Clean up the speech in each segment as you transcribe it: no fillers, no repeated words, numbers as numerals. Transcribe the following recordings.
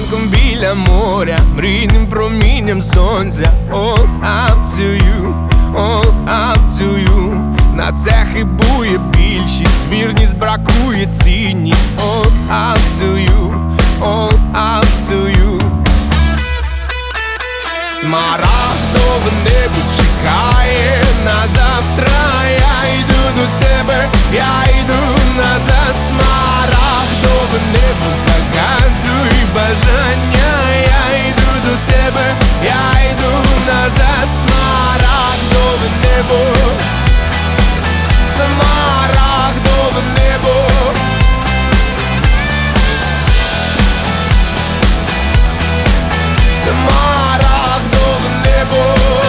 ранком біля моря, мрійним промінням сонця. All up to you, all up to you. На це хибує більшість, вірність бракує цінність. All up to you, all up to you. Смарагдове небо чекає на завтра. Я йду до тебе, я йду назад. Смарагдове небо, загадуй бажання. Я йду до тебе, я йду назад. Смарагдове небо, смарагдове небо. Смарагдове небо.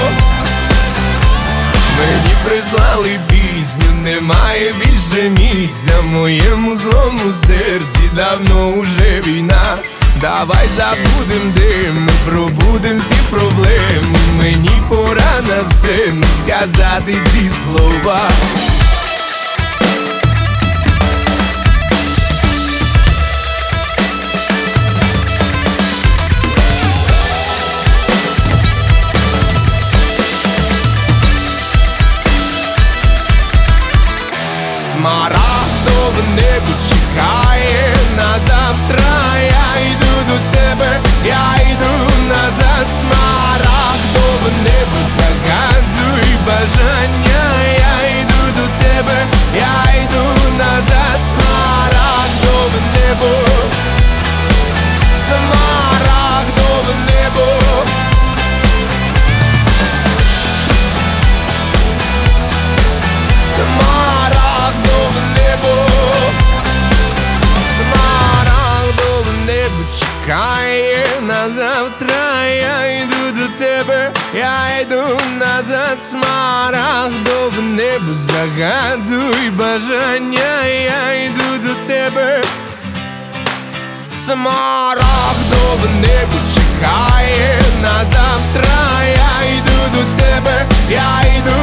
Мені прислали пісню, немає більше місця в моєму злому серці, давно уже війна. Давай забудем дим, пробудем всі проблеми. Мені пора на сцену сказати ці слова. Смарагдове небо чекає на завтра. Я йду до тебе, я йду назад. Смарагдове небо, загадуй бажання. Я йду до тебе, я йду назад. Смарагдове небо, смарагдове небо. Смарагдове небо, смарагдове небо чекає на завтра. Я йду до тебе, я йду назад. Смарагдове небо, загадуй бажання. Я йду до тебе. Смарагдове небо чекає на завтра. Я йду до тебе, я йду